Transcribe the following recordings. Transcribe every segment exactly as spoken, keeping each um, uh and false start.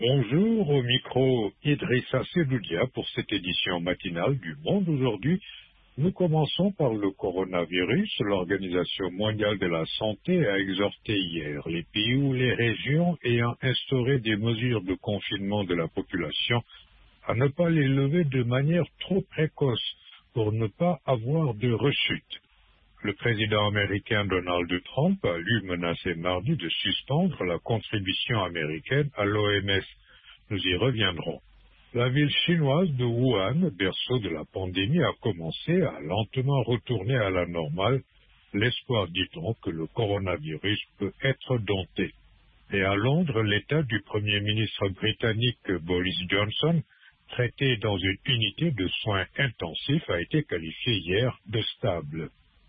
Bonjour, au micro Idrissa Sedoudia pour cette édition matinale du Monde aujourd'hui. Nous commençons par le coronavirus. L'Organisation mondiale de la santé a exhorté hier les pays ou les régions ayant instauré des mesures de confinement de la population à ne pas les lever de manière trop précoce pour ne pas avoir de rechute. Le président américain Donald Trump a lui menacé mardi de suspendre la contribution américaine à l'O M S. Nous y reviendrons. La ville chinoise de Wuhan, berceau de la pandémie, a commencé à lentement retourner à la normale. L'espoir, dit-on, que le coronavirus peut être dompté. Et à Londres, l'état du Premier ministre britannique Boris Johnson, traité dans une unité de soins intensifs, a été qualifié hier de stable.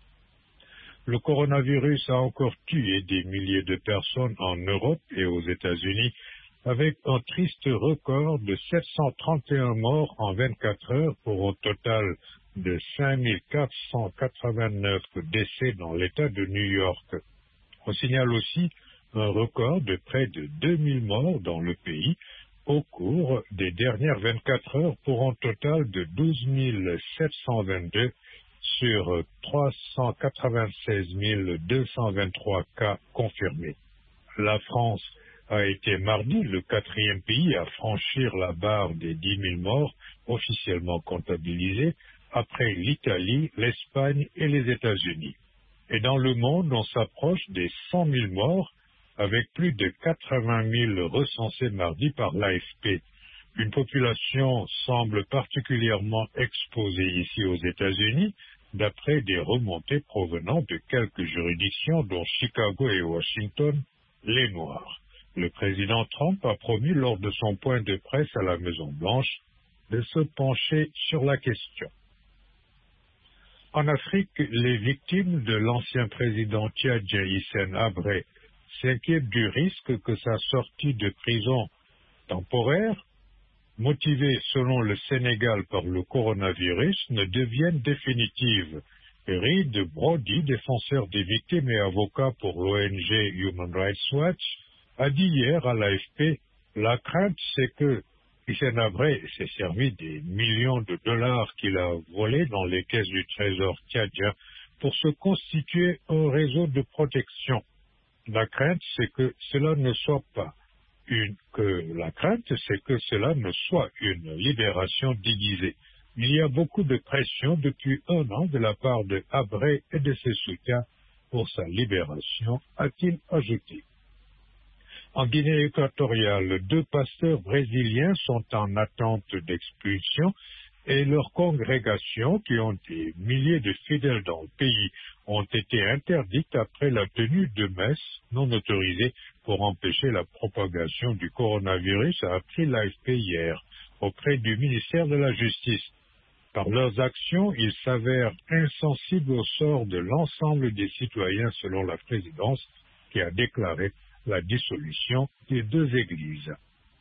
Le coronavirus a encore tué des milliers de personnes en Europe et aux États-Unis, avec un triste record de sept cent trente et un morts en vingt-quatre heures pour un total de cinq mille quatre cent quatre-vingt-neuf décès dans l'État de New York. On signale aussi un record de près de deux mille morts dans le pays au cours des dernières vingt-quatre heures pour un total de douze mille sept cent vingt-deux sur trois cent quatre-vingt-seize mille deux cent vingt-trois cas confirmés. La France a été mardi le quatrième pays à franchir la barre des dix mille morts officiellement comptabilisés après l'Italie, l'Espagne et les États-Unis. Et dans le monde, on s'approche des cent mille morts avec plus de quatre-vingt mille recensés mardi par l'A F P. Une population semble particulièrement exposée ici aux États-Unis, d'après des remontées provenant de quelques juridictions dont Chicago et Washington, les Noirs. Le président Trump a promis lors de son point de presse à la Maison-Blanche de se pencher sur la question. En Afrique, les victimes de l'ancien président tchadien Hissène Habré s'inquiètent du risque que sa sortie de prison temporaire, motivée selon le Sénégal par le coronavirus, ne devienne définitive. Reid Brody, défenseur des victimes et avocat pour l'O N G Human Rights Watch, a dit hier à l'A F P « La crainte, c'est que Hissène Habré s'est servi des millions de dollars qu'il a volés dans les caisses du trésor tchadien pour se constituer un réseau de protection. La crainte, c'est que cela ne soit pas une, que la crainte, c'est que cela ne soit une libération déguisée. Il y a beaucoup de pression depuis un an de la part de Habré et de ses soutiens pour sa libération, a-t-il ajouté. En Guinée équatoriale, deux pasteurs brésiliens sont en attente d'expulsion et leurs congrégations, qui ont des milliers de fidèles dans le pays, ont été interdites après la tenue de messes non autorisées pour empêcher la propagation du coronavirus, a appris l'A F P hier auprès du ministère de la Justice. Par leurs actions, ils s'avèrent insensibles au sort de l'ensemble des citoyens selon la présidence qui a déclaré la dissolution des deux églises.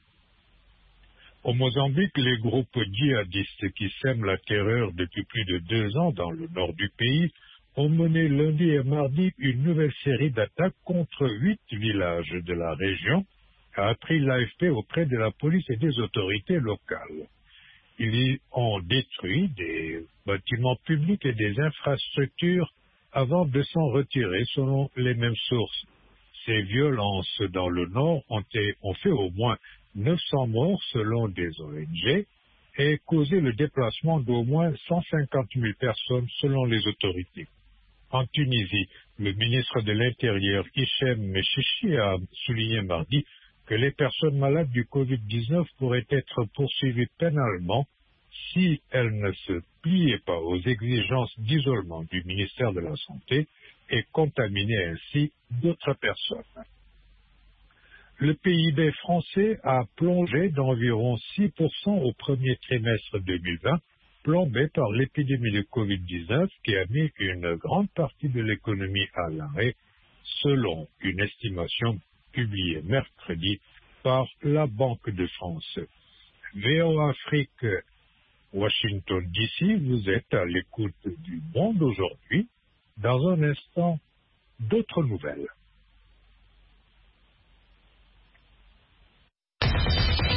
Au Mozambique, les groupes djihadistes qui sèment la terreur depuis plus de deux ans dans le nord du pays ont mené lundi et mardi une nouvelle série d'attaques contre huit villages de la région, a appris l'A F P auprès de la police et des autorités locales. Ils y ont détruit des bâtiments publics et des infrastructures avant de s'en retirer, selon les mêmes sources. Ces violences dans le nord ont, été, ont fait au moins neuf cents morts selon des O N G et causé le déplacement d'au moins cent cinquante mille personnes selon les autorités. En Tunisie, le ministre de l'Intérieur, Hichem Mechichi, a souligné mardi que les personnes malades du covid dix-neuf pourraient être poursuivies pénalement si elles ne se pliaient pas aux exigences d'isolement du ministère de la Santé et contaminaient ainsi d'autres personnes. Le P I B français a plongé d'environ six pour cent au premier trimestre deux mille vingt, plombé par l'épidémie de covid dix-neuf qui a mis une grande partie de l'économie à l'arrêt, selon une estimation publiée mercredi par la Banque de France. V O Afrique, Washington D C, vous êtes à l'écoute du Monde aujourd'hui. Dans un instant, d'autres nouvelles.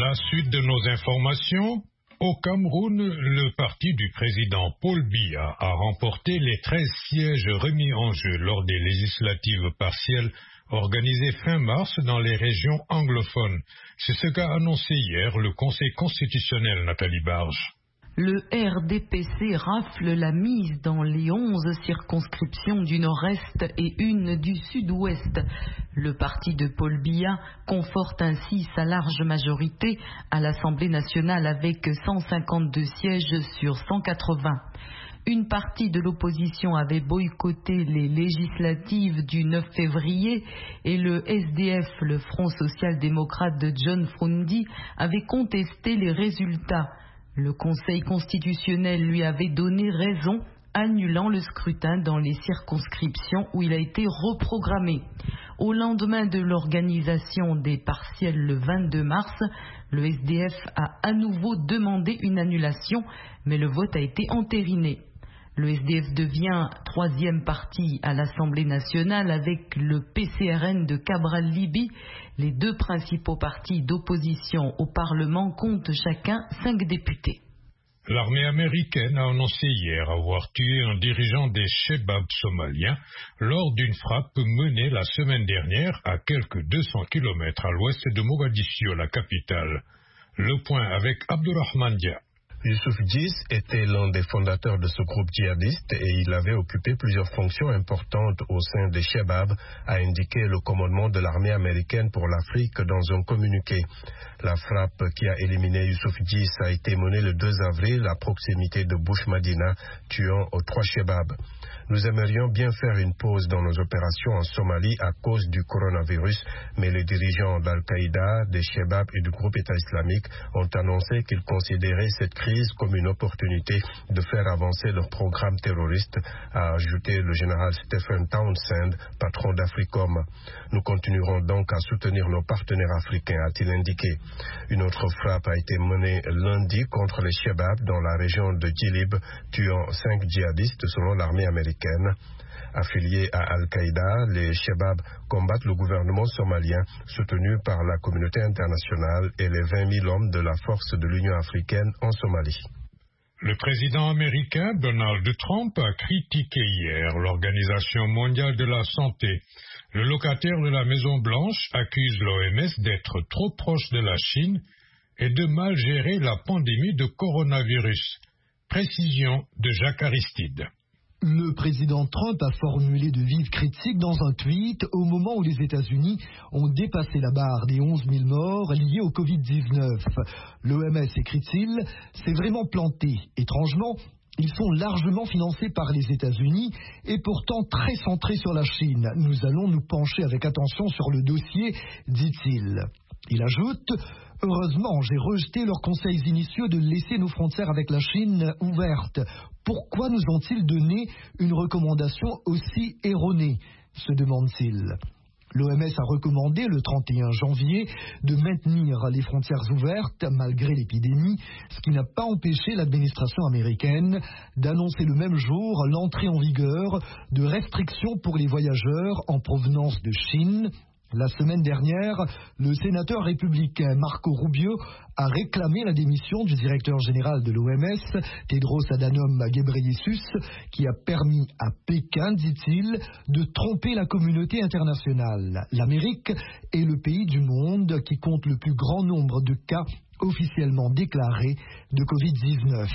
La suite de nos informations. Au Cameroun, le parti du président Paul Biya a remporté les treize sièges remis en jeu lors des législatives partielles organisées fin mars dans les régions anglophones. C'est ce qu'a annoncé hier le Conseil constitutionnel, Nathalie Barge. Le R D P C rafle la mise dans les onze circonscriptions du Nord-Est et une du Sud-Ouest. Le parti de Paul Biya conforte ainsi sa large majorité à l'Assemblée nationale avec cent cinquante-deux sièges sur cent quatre-vingts. Une partie de l'opposition avait boycotté les législatives du neuf février et le S D F, le Front social-démocrate de John Frundi, avait contesté les résultats. Le Conseil constitutionnel lui avait donné raison, annulant le scrutin dans les circonscriptions où il a été reprogrammé. Au lendemain de l'organisation des partiels le vingt-deux mars, le S D F a à nouveau demandé une annulation, mais le vote a été entériné. Le S D F devient troisième parti à l'Assemblée nationale avec le P C R N de Cabral Libby. Les deux principaux partis d'opposition au Parlement comptent chacun cinq députés. L'armée américaine a annoncé hier avoir tué un dirigeant des Chebab somaliens lors d'une frappe menée la semaine dernière à quelques deux cents kilomètres à l'ouest de Mogadiscio, la capitale. Le point avec Abdurrahman Dia. Youssouf Djiss était l'un des fondateurs de ce groupe djihadiste et il avait occupé plusieurs fonctions importantes au sein des Chebab, a indiqué le commandement de l'armée américaine pour l'Afrique dans un communiqué. La frappe qui a éliminé Youssouf Djiss a été menée le deux avril à proximité de Bush Madina, tuant aux trois Chebab. Nous aimerions bien faire une pause dans nos opérations en Somalie à cause du coronavirus, mais les dirigeants d'Al-Qaïda, des Chebab et du groupe État islamique ont annoncé qu'ils considéraient cette crise comme une opportunité de faire avancer leur programme terroriste, a ajouté le général Stephen Townsend, patron d'Africom. Nous continuerons donc à soutenir nos partenaires africains, a-t-il indiqué. Une autre frappe a été menée lundi contre les Chebab dans la région de Djilib, tuant cinq djihadistes selon l'armée américaine. Affiliés à Al-Qaïda, les Chebab combattent le gouvernement somalien soutenu par la communauté internationale et les vingt mille hommes de la force de l'Union africaine en Somalie. Le président américain Donald Trump a critiqué hier l'Organisation mondiale de la santé. Le locataire de la Maison-Blanche accuse l'O M S d'être trop proche de la Chine et de mal gérer la pandémie de coronavirus. Précision de Jacques Aristide. Le président Trump a formulé de vives critiques dans un tweet au moment où les États-Unis ont dépassé la barre des onze mille morts liés au covid dix-neuf. L'O M S, écrit-il, s'est vraiment planté. Étrangement, ils sont largement financés par les États-Unis et pourtant très centrés sur la Chine. Nous allons nous pencher avec attention sur le dossier, dit-il. Il ajoute: heureusement, j'ai rejeté leurs conseils initiaux de laisser nos frontières avec la Chine ouvertes. Pourquoi nous ont-ils donné une recommandation aussi erronée, se demande-t-il. L'O M S a recommandé le trente et un janvier de maintenir les frontières ouvertes malgré l'épidémie, ce qui n'a pas empêché l'administration américaine d'annoncer le même jour l'entrée en vigueur de restrictions pour les voyageurs en provenance de Chine. La semaine dernière, le sénateur républicain Marco Rubio a réclamé la démission du directeur général de l'O M S, Tedros Adhanom Ghebreyesus, qui a permis à Pékin, dit-il, de tromper la communauté internationale. L'Amérique est le pays du monde qui compte le plus grand nombre de cas officiellement déclarés de covid dix-neuf.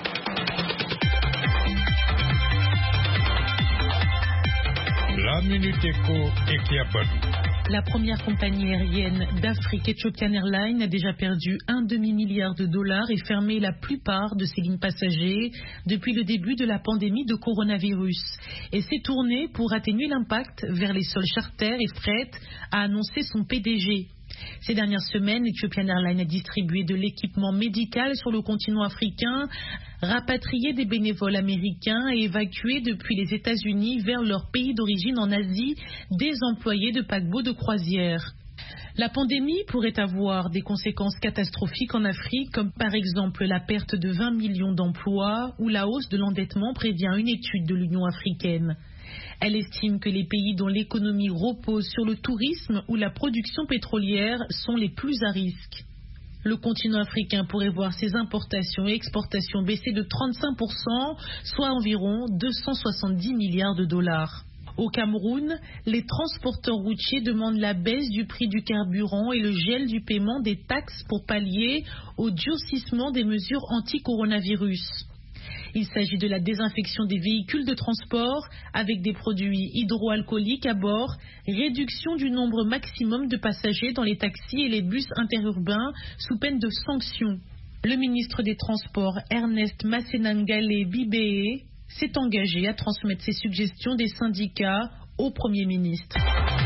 La Minute Éco et Kiabadou. La première compagnie aérienne d'Afrique, Ethiopian Airlines, a déjà perdu un demi-milliard de dollars et fermé la plupart de ses lignes passagers depuis le début de la pandémie de coronavirus. Et s'est tournée pour atténuer l'impact vers les sols charters et fret, a annoncé son P D G. Ces dernières semaines, Ethiopian Airlines a distribué de l'équipement médical sur le continent africain, rapatrié des bénévoles américains et évacué depuis les États-Unis vers leur pays d'origine en Asie des employés de paquebots de croisière. La pandémie pourrait avoir des conséquences catastrophiques en Afrique, comme par exemple la perte de vingt millions d'emplois ou la hausse de l'endettement, prévient une étude de l'Union africaine. Elle estime que les pays dont l'économie repose sur le tourisme ou la production pétrolière sont les plus à risque. Le continent africain pourrait voir ses importations et exportations baisser de trente-cinq pour cent, soit environ deux cent soixante-dix milliards de dollars. Au Cameroun, les transporteurs routiers demandent la baisse du prix du carburant et le gel du paiement des taxes pour pallier au durcissement des mesures anti-coronavirus. Il s'agit de la désinfection des véhicules de transport avec des produits hydroalcooliques à bord, réduction du nombre maximum de passagers dans les taxis et les bus interurbains sous peine de sanctions. Le ministre des Transports, Ernest Massenangale Bibeye, s'est engagé à transmettre ses suggestions des syndicats au Premier ministre.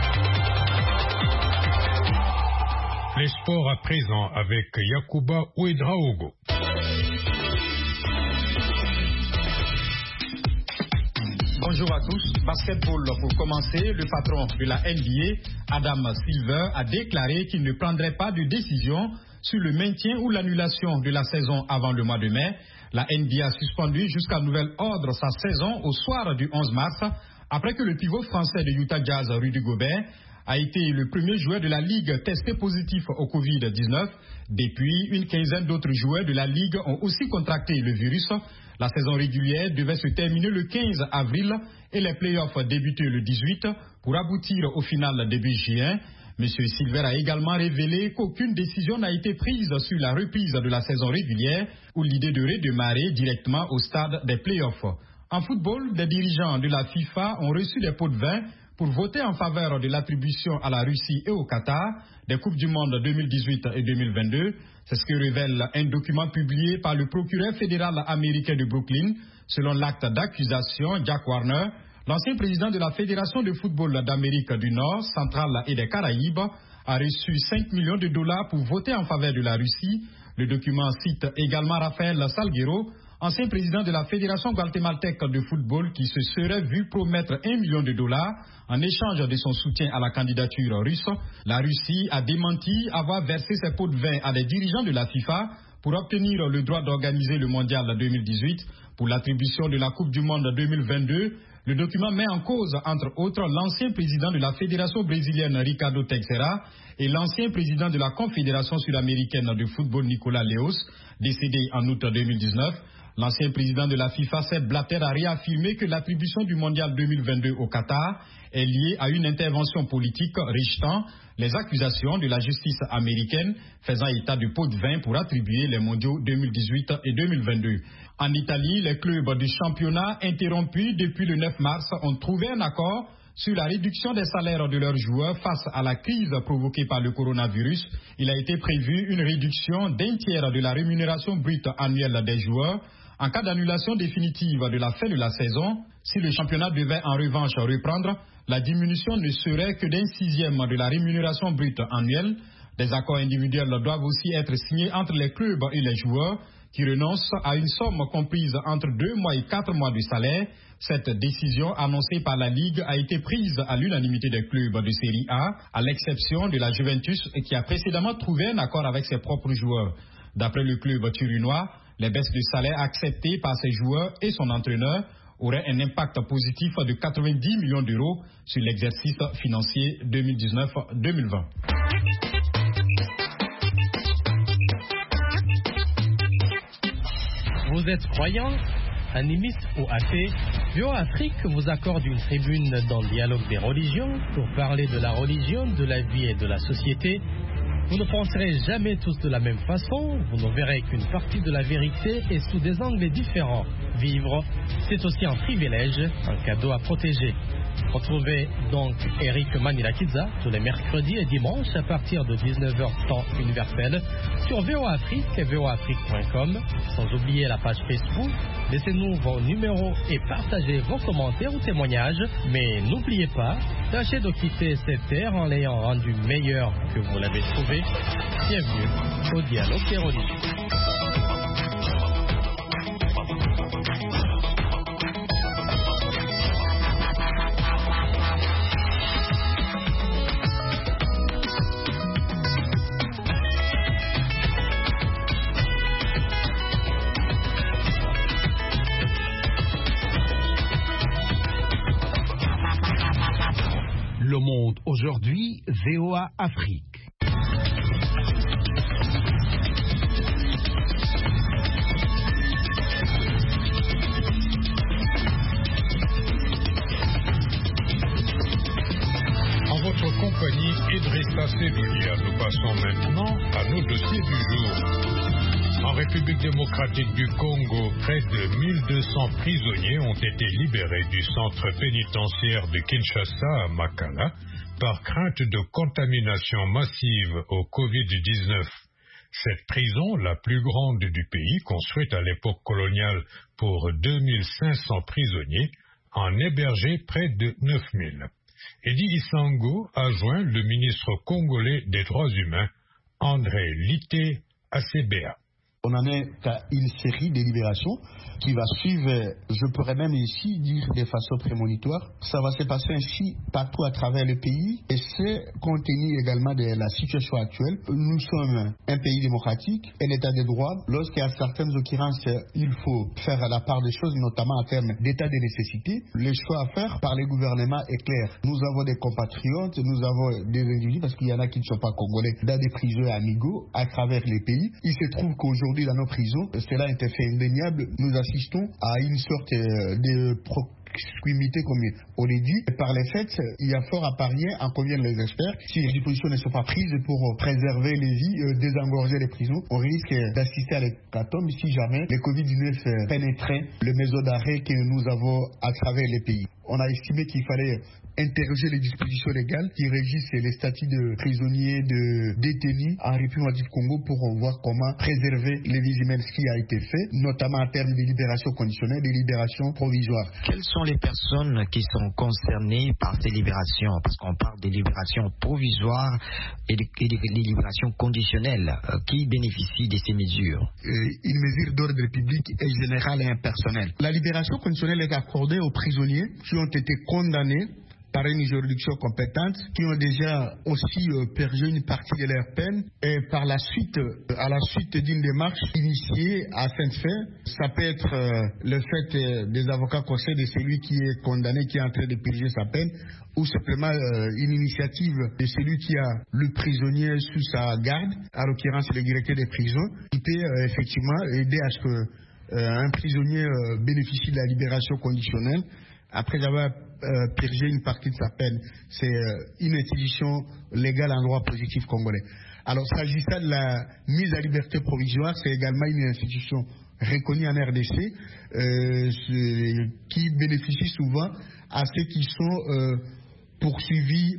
Les sports à présent avec Yacouba Ouedraogo. Bonjour à tous. Basketball pour commencer. Le patron de la N B A, Adam Silver, a déclaré qu'il ne prendrait pas de décision sur le maintien ou l'annulation de la saison avant le mois de mai. La N B A a suspendu jusqu'à nouvel ordre sa saison au soir du onze mars, après que le pivot français de Utah Jazz, Rudy Gobert, a été le premier joueur de la Ligue testé positif au covid dix-neuf. Depuis, une quinzaine d'autres joueurs de la Ligue ont aussi contracté le virus. La saison régulière devait se terminer le quinze avril et les playoffs débuter le dix-huit pour aboutir au final début juin. M. Silver a également révélé qu'aucune décision n'a été prise sur la reprise de la saison régulière ou l'idée de redémarrer directement au stade des playoffs. En football, des dirigeants de la FIFA ont reçu des pots de vin pour voter en faveur de l'attribution à la Russie et au Qatar des Coupes du Monde deux mille dix-huit et deux mille vingt-deux. C'est ce que révèle un document publié par le procureur fédéral américain de Brooklyn. Selon l'acte d'accusation, Jack Warner, l'ancien président de la Fédération de football d'Amérique du Nord, centrale et des Caraïbes, a reçu cinq millions de dollars pour voter en faveur de la Russie. Le document cite également Rafael Salguero, ancien président de la Fédération guatémaltèque de football, qui se serait vu promettre un million de dollars en échange de son soutien à la candidature russe. La Russie a démenti avoir versé ses pots de vin à des dirigeants de la FIFA pour obtenir le droit d'organiser le mondial deux mille dix-huit. Pour l'attribution de la Coupe du Monde deux mille vingt-deux, le document met en cause, entre autres, l'ancien président de la Fédération brésilienne Ricardo Teixeira et l'ancien président de la Confédération sud-américaine de football Nicolas Leos, décédé en août deux mille dix-neuf. L'ancien président de la FIFA, Sepp Blatter, a réaffirmé que l'attribution du mondial deux mille vingt-deux au Qatar est liée à une intervention politique, rejetant les accusations de la justice américaine faisant état de pots de vin pour attribuer les mondiaux deux mille dix-huit et deux mille vingt-deux. En Italie, les clubs du championnat interrompus depuis le neuf mars ont trouvé un accord sur la réduction des salaires de leurs joueurs face à la crise provoquée par le coronavirus. Il a été prévu une réduction d'un tiers de la rémunération brute annuelle des joueurs. En cas d'annulation définitive de la fin de la saison, si le championnat devait en revanche reprendre, la diminution ne serait que d'un sixième de la rémunération brute annuelle. Des accords individuels doivent aussi être signés entre les clubs et les joueurs qui renoncent à une somme comprise entre deux mois et quatre mois de salaire. Cette décision annoncée par la Ligue a été prise à l'unanimité des clubs de Série A, à l'exception de la Juventus qui a précédemment trouvé un accord avec ses propres joueurs. D'après le club turinois, les baisses de salaire acceptées par ses joueurs et son entraîneur auraient un impact positif de quatre-vingt-dix millions d'euros sur l'exercice financier deux mille dix-neuf deux mille vingt. Vous êtes croyant, animiste ou athée, V O A Afrique vous accorde une tribune dans le dialogue des religions pour parler de la religion, de la vie et de la société. Vous ne penserez jamais tous de la même façon, vous ne verrez qu'une partie de la vérité et sous des angles différents. Vivre, c'est aussi un privilège, un cadeau à protéger. Retrouvez donc Eric Manilakiza tous les mercredis et dimanches à partir de dix-neuf heures temps universel sur V O A Afrique et V O A Afrique point com. Sans oublier la page Facebook. Laissez-nous vos numéros et partagez vos commentaires ou témoignages. Mais n'oubliez pas, tâchez de quitter cette terre en l'ayant rendue meilleure que vous l'avez trouvée. Bienvenue au dialogue des religions. Le monde aujourd'hui, V O A Afrique. Doudia, nous passons maintenant à nos dossiers du jour. En République démocratique du Congo, près de mille deux cents prisonniers ont été libérés du centre pénitentiaire de Kinshasa à Makala par crainte de contamination massive au covid dix-neuf. Cette prison, la plus grande du pays, construite à l'époque coloniale pour deux mille cinq cents prisonniers, en hébergeait près de neuf mille. Edi Isango a joint le ministre congolais des droits humains, André Lité Acebea. On en est à une série de libérations qui va suivre, je pourrais même ici dire de façon prémonitoire. Ça va se passer ainsi partout à travers le pays et c'est compte tenu également de la situation actuelle. Nous sommes un pays démocratique, un état de droit. Lorsqu'il y a certaines occurrences, il faut faire la part des choses, notamment en termes d'état de nécessité. Le choix à faire par les gouvernements est clair. Nous avons des compatriotes, nous avons des individus, parce qu'il y en a qui ne sont pas congolais, dans des prisons amigos à travers les pays. Il se trouve qu'aujourd'hui, dans nos prisons, cela est un fait indéniable. Nous assistons à une sorte de proximité, comme on l'a dit. Par les faits, il y a fort à parier, en conviennent les experts. Si les dispositions ne sont pas prises pour préserver les vies, euh, désengorger les prisons, on risque d'assister à l'hécatombe si jamais le covid dix-neuf pénétrait le maison d'arrêt que nous avons à travers les pays. On a estimé qu'il fallait interroger les dispositions légales qui régissent les statuts de prisonniers, de détenus en République du Congo pour voir comment préserver les vies humaines, ce qui a été fait, notamment en termes de libération conditionnelle et de libération provisoire. Quelles sont les personnes qui sont concernées par ces libérations? Parce qu'on parle des libérations provisoires et des libérations conditionnelles. Qui bénéficient de ces mesures? Une mesure d'ordre public est générale et impersonnelle. La libération conditionnelle est accordée aux prisonniers qui ont été condamnés par une juridiction compétente, qui ont déjà aussi euh, purgé une partie de leur peine, et par la suite, euh, à la suite d'une démarche initiée à cette fin, ça peut être euh, le fait euh, des avocats conseils de celui qui est condamné, qui est en train de purger sa peine, ou simplement euh, une initiative de celui qui a le prisonnier sous sa garde, à l'occurrence le directeur des prisons, qui peut euh, effectivement aider à ce que euh, un prisonnier euh, bénéficie de la libération conditionnelle après avoir euh, purgé une partie de sa peine. C'est euh, une institution légale en droit positif congolais. Alors, s'agissant de la mise à liberté provisoire, c'est également une institution reconnue en R D C euh, qui bénéficie souvent à ceux qui sont euh, poursuivis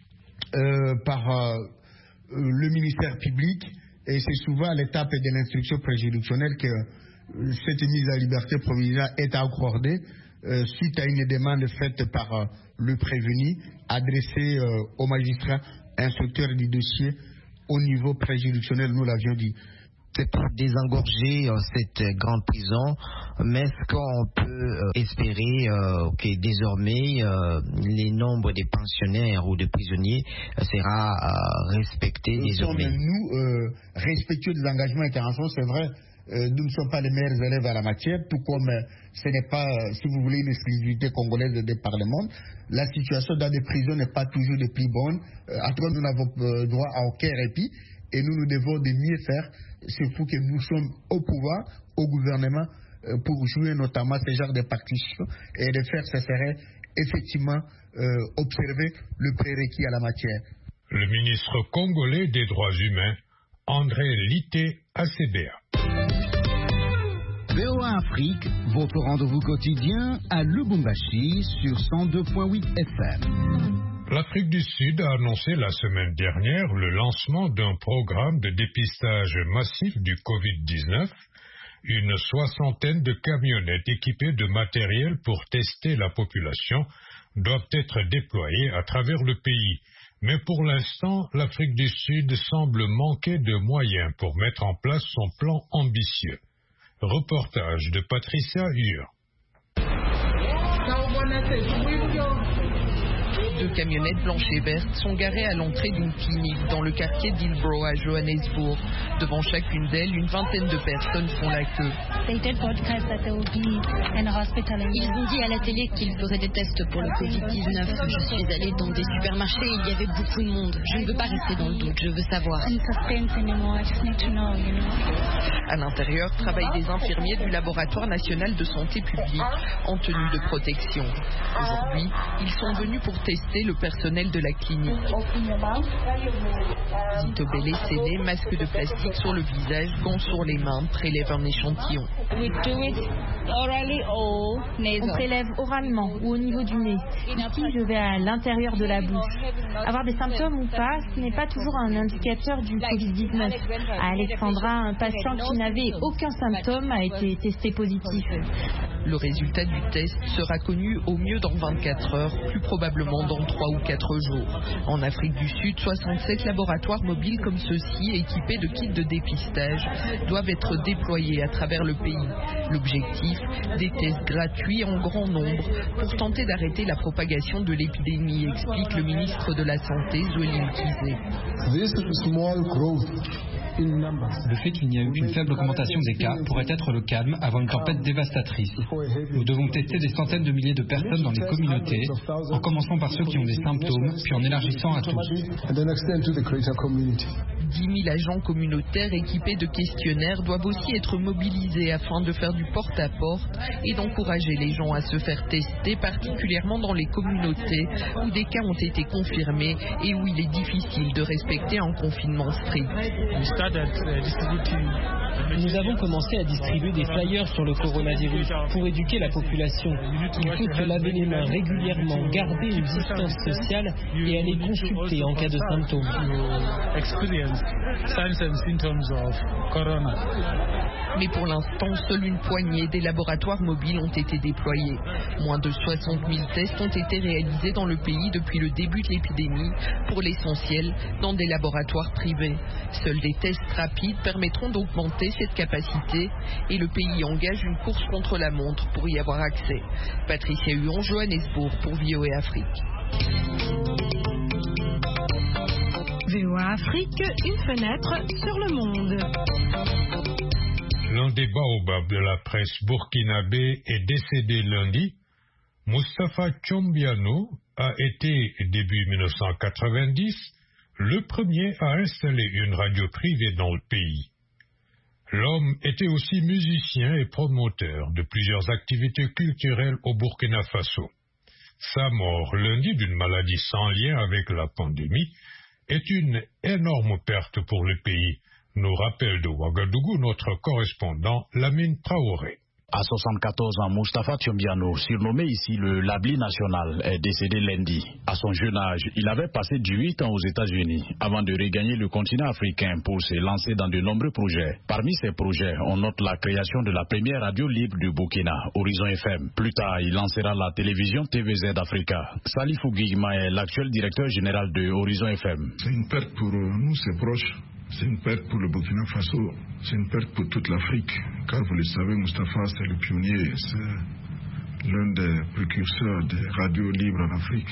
euh, par euh, le ministère public, et c'est souvent à l'étape de l'instruction préjuridictionnelle que euh, cette mise à liberté provisoire est accordée Euh, suite à une demande faite par euh, le prévenu, adressée euh, au magistrat instructeur du dossier au niveau préjuridictionnel, nous l'avions dit. C'est pour désengorger euh, cette grande prison, mais est-ce qu'on peut euh, espérer euh, que désormais euh, les nombres des pensionnaires ou de prisonniers euh, sera euh, respecté nous désormais? Sommes, nous, euh, respectueux des engagements internationaux, c'est vrai. Euh, nous ne sommes pas les meilleurs élèves à la matière, tout comme euh, ce n'est pas, euh, si vous voulez, une exclusivité congolaise de, de par le monde. La situation dans des prisons n'est pas toujours des plus bonnes. Euh, en tout cas, nous n'avons euh, droit à aucun répit et nous nous devons de mieux faire, surtout que nous sommes au pouvoir, au gouvernement, euh, pour jouer notamment ce genre de partitions, et de faire, ce serait effectivement euh, observer le prérequis à la matière. Le ministre congolais des droits humains, André Lité Acebea. V O A Afrique, votre rendez-vous quotidien à Lubumbashi sur cent deux point huit F M. L'Afrique du Sud a annoncé la semaine dernière le lancement d'un programme de dépistage massif du covid dix-neuf. Une soixantaine de camionnettes équipées de matériel pour tester la population doivent être déployées à travers le pays. Mais pour l'instant, l'Afrique du Sud semble manquer de moyens pour mettre en place son plan ambitieux. Reportage de Patricia Hur. Deux camionnettes blanches et vertes sont garées à l'entrée d'une clinique dans le quartier d'Hillbrow à Johannesburg. Devant chacune d'elles, une vingtaine de personnes font la queue. Ils ont dit à la télé qu'ils feraient des tests pour le covid dix-neuf. Je suis allée dans des supermarchés et il y avait beaucoup de monde. Je ne veux pas rester dans le doute, je veux savoir. À l'intérieur, travaillent des infirmiers du laboratoire national de santé publique en tenue de protection. Aujourd'hui, ils sont venus pour tester tester le personnel de la clinique. Zito Bellé Séné, masque de plastique sur le visage, gants sur les mains, prélève un échantillon. On prélève oralement ou au niveau du nez. Ici, je vais à l'intérieur de la bouche. Avoir des symptômes ou pas, ce n'est pas toujours un indicateur du covid dix-neuf. À Alexandra, un patient qui n'avait aucun symptôme a été testé positif. Le résultat du test sera connu au mieux dans vingt-quatre heures, plus probablement dans trois ou quatre jours. En Afrique du Sud, soixante-sept laboratoires mobiles comme ceux-ci, équipés de kits de dépistage, doivent être déployés à travers le pays. L'objectif, des tests gratuits en grand nombre pour tenter d'arrêter la propagation de l'épidémie, explique le ministre de la Santé, Zweli Mkhize. Le fait qu'il n'y a eu qu'une faible augmentation des cas pourrait être le calme avant une tempête dévastatrice. Nous devons tester des centaines de milliers de personnes dans les communautés, en commençant par ceux qui ont des symptômes, puis en élargissant à tous. dix mille agents communautaires équipés de questionnaires doivent aussi être mobilisés afin de faire du porte-à-porte et d'encourager les gens à se faire tester, particulièrement dans les communautés où des cas ont été confirmés et où il est difficile de respecter un confinement strict. Nous avons commencé à distribuer des flyers sur le coronavirus pour éduquer la population. Il faut se laver les mains régulièrement, garder une distance sociale et aller consulter en cas de symptômes. Mais pour l'instant, seule une poignée des laboratoires mobiles ont été déployés. Moins de soixante mille tests ont été réalisés dans le pays depuis le début de l'épidémie, pour l'essentiel dans des laboratoires privés. Seuls des tests rapides permettront d'augmenter cette capacité et le pays engage une course contre la montre pour y avoir accès. Patricia Huon, Johannesburg pour V O A Afrique. V O A Afrique, une fenêtre sur le monde. L'un des baobabs de la presse burkinabé est décédé lundi. Moustapha Thiombiano a été, début mille neuf cent quatre-vingt-dix, le premier à installer une radio privée dans le pays. L'homme était aussi musicien et promoteur de plusieurs activités culturelles au Burkina Faso. Sa mort lundi d'une maladie sans lien avec la pandémie est une énorme perte pour le pays, nous rappelle de Ouagadougou notre correspondant Lamine Traoré. À soixante-quatorze ans, Moustapha Thiombiano, surnommé ici le Labli national, est décédé lundi. À son jeune âge, il avait passé dix-huit ans aux États-Unis avant de regagner le continent africain pour se lancer dans de nombreux projets. Parmi ces projets, on note la création de la première radio libre du Burkina, Horizon F M. Plus tard, il lancera la télévision T V Z Africa. Salifou Guigma est l'actuel directeur général de Horizon F M. C'est une perte pour nous, ses proches. C'est une perte pour le Burkina Faso, c'est une perte pour toute l'Afrique. Car vous le savez, Moustapha, c'est le pionnier, c'est l'un des précurseurs des radios libres en Afrique.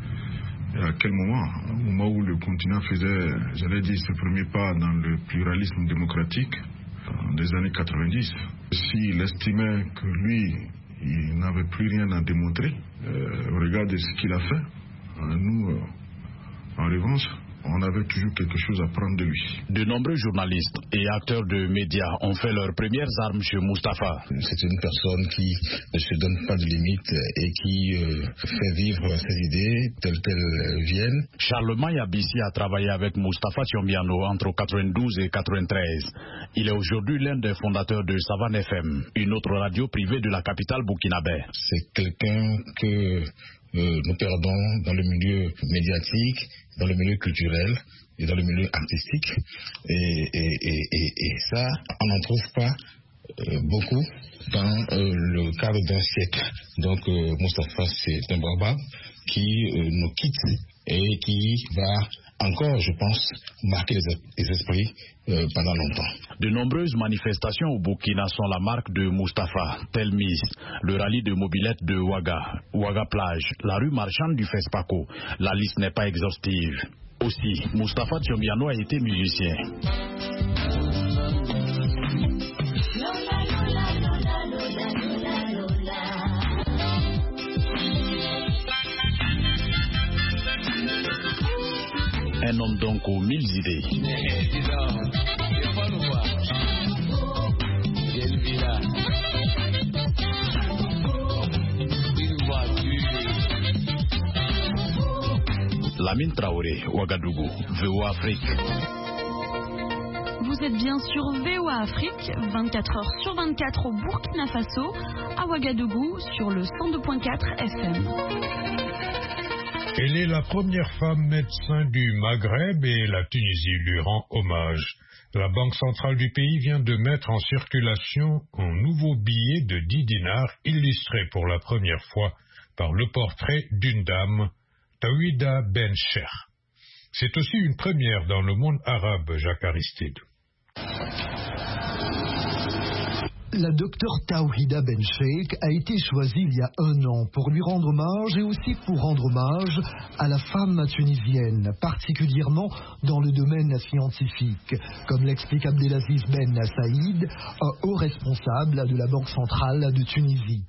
Et à quel moment? Au moment où le continent faisait, j'allais dire, ses premiers pas dans le pluralisme démocratique, en des années quatre-vingt-dix. S'il estimait que lui, il n'avait plus rien à démontrer, euh, au regard de ce qu'il a fait, nous, euh, en revanche, on avait toujours quelque chose à prendre de lui. De nombreux journalistes et acteurs de médias ont fait leurs premières armes chez Moustapha. C'est une personne qui ne se donne pas de limites et qui euh, fait vivre ses idées telles qu'elles viennent. Charlemagne Abissi a travaillé avec Moustapha Thiombiano entre quatre-vingt-douze et quatre-vingt-treize. Il est aujourd'hui l'un des fondateurs de Savane F M, une autre radio privée de la capitale burkinabé. C'est quelqu'un que euh, nous perdons dans le milieu médiatique, dans le milieu culturel et dans le milieu artistique. Et, et, et, et, et ça, on n'en trouve pas euh, beaucoup dans euh, le cadre d'un siècle. Donc euh, Moustapha, c'est un baobab qui euh, nous quitte et qui va encore, je pense, marquer les, les esprits euh, pendant longtemps. De nombreuses manifestations au Burkina sont la marque de Moustapha, Telmis, le rallye de mobilette de Ouaga, Ouaga Plage, la rue marchande du Fespaco. La liste n'est pas exhaustive. Aussi, Moustapha Thiombiano a été musicien. Un homme donc aux mille idées. Lamine Traoré, Ouagadougou, V O A Afrique. Vous êtes bien sur V O A Afrique, vingt-quatre heures sur vingt-quatre au Burkina Faso, à Ouagadougou, sur le cent deux point quatre F M. Elle est la première femme médecin du Maghreb et la Tunisie lui rend hommage. La Banque centrale du pays vient de mettre en circulation un nouveau billet de dix dinars illustré pour la première fois par le portrait d'une dame, Tawhida Ben Cheikh. C'est aussi une première dans le monde arabe, Jacques Aristide. La docteure Tawhida Ben Cheikh a été choisie il y a un an pour lui rendre hommage et aussi pour rendre hommage à la femme tunisienne, particulièrement dans le domaine scientifique, comme l'explique Abdelaziz Ben Saïd, un haut responsable de la Banque centrale de Tunisie.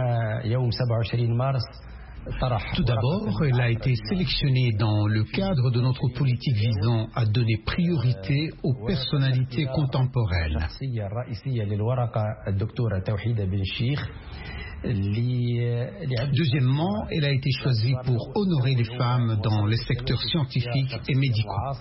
Tout d'abord, elle a été sélectionnée dans le cadre de notre politique visant à donner priorité aux personnalités contemporaines. Deuxièmement, elle a été choisie pour honorer les femmes dans les secteurs scientifiques et médicaux.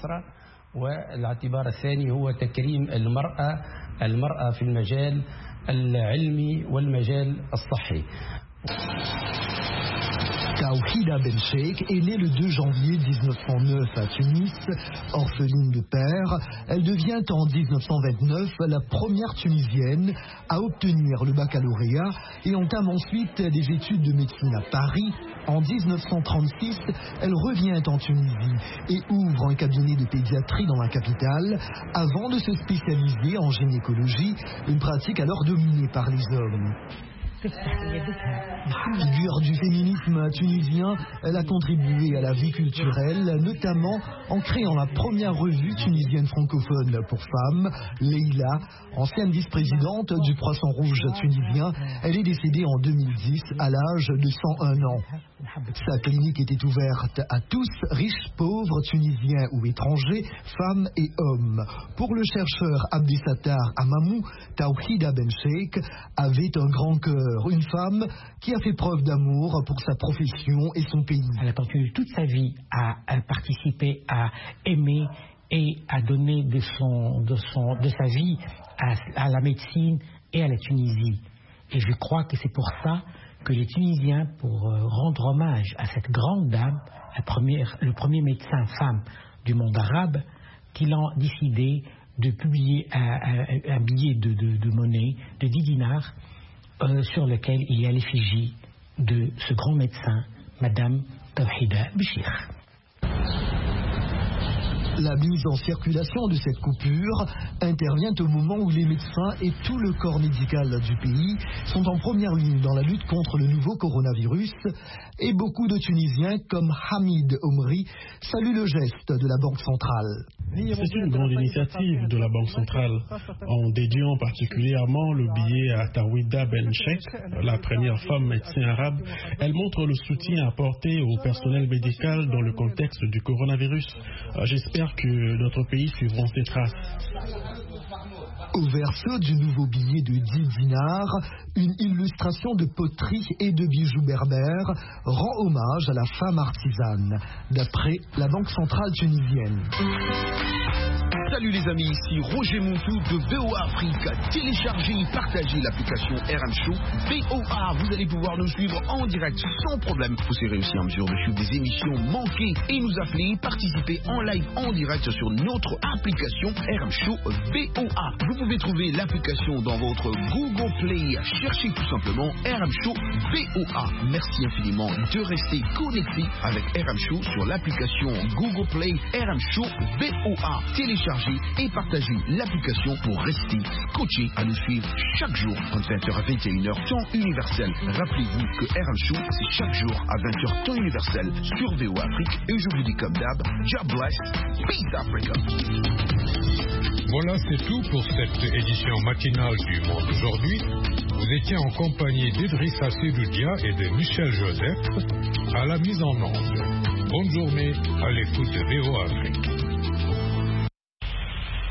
Tawhida Ben Cheikh est née le deux janvier mille neuf cent neuf à Tunis. Orpheline de père, elle devient en mille neuf cent vingt-neuf la première Tunisienne à obtenir le baccalauréat et entame ensuite des études de médecine à Paris. En mille neuf cent trente-six, elle revient en Tunisie et ouvre un cabinet de pédiatrie dans la capitale avant de se spécialiser en gynécologie, une pratique alors dominée par les hommes. Figure du féminisme tunisien, elle a contribué à la vie culturelle, notamment en créant la première revue tunisienne francophone pour femmes, Leïla, ancienne vice-présidente du Croissant Rouge tunisien. Elle est décédée en deux mille dix à l'âge de cent un ans. Sa clinique était ouverte à tous, riches, pauvres, tunisiens ou étrangers, femmes et hommes. Pour le chercheur Abdesattar Amamou, Tawhida Ben Cheikh avait un grand cœur, une femme qui a fait preuve d'amour pour sa profession et son pays. Elle a continué toute sa vie à, à participer, à aimer et à donner de, son, de, son, de sa vie à, à la médecine et à la Tunisie. Et je crois que c'est pour ça que les Tunisiens, pour rendre hommage à cette grande dame, la première, le premier médecin femme du monde arabe, qu'ils ont décidé de publier un, un, un billet de, de, de monnaie de dix dinars euh, sur lequel il y a l'effigie de ce grand médecin, Madame Tawhida Ben Cheikh. La mise en circulation de cette coupure intervient au moment où les médecins et tout le corps médical du pays sont en première ligne dans la lutte contre le nouveau coronavirus et beaucoup de Tunisiens comme Hamid Omri saluent le geste de la Banque centrale. C'est une grande initiative de la Banque centrale en dédiant particulièrement le billet à Tawhida Ben Cheikh, la première femme médecin arabe. Elle montre le soutien apporté au personnel médical dans le contexte du coronavirus. J'espère que notre pays suivra ses traces. Au verso du nouveau billet de dix dinars, une illustration de poterie et de bijoux berbères rend hommage à la femme artisane, d'après la Banque centrale tunisienne. Salut les amis, ici Roger Montou de V O A Afrique. Téléchargez et partagez l'application R M Show V O A. Vous allez pouvoir nous suivre en direct sans problème. Vous serez aussi en mesure de suivre des émissions manquées et nous appeler, participer en live en direct sur notre application R M Show V O A. Vous pouvez trouver l'application dans votre Google Play. Cherchez tout simplement R M Show V O A. Merci infiniment de rester connecté avec R M Show sur l'application Google Play R M Show V O A. Téléchargez et partagez l'application pour rester scotché à nous suivre chaque jour entre vingt heures à vingt et une heures temps universel. Rappelez-vous que R M Show c'est chaque jour à vingt heures temps universel sur V O A Afrique et je vous dis comme d'hab, God bless, peace Africa. Voilà, c'est tout pour cette édition matinale du Monde aujourd'hui. Vous étiez en compagnie d'Idrissa Sedoudia et de Michel Joseph à la mise en onde. Bonne journée à l'écoute de V O A Afrique.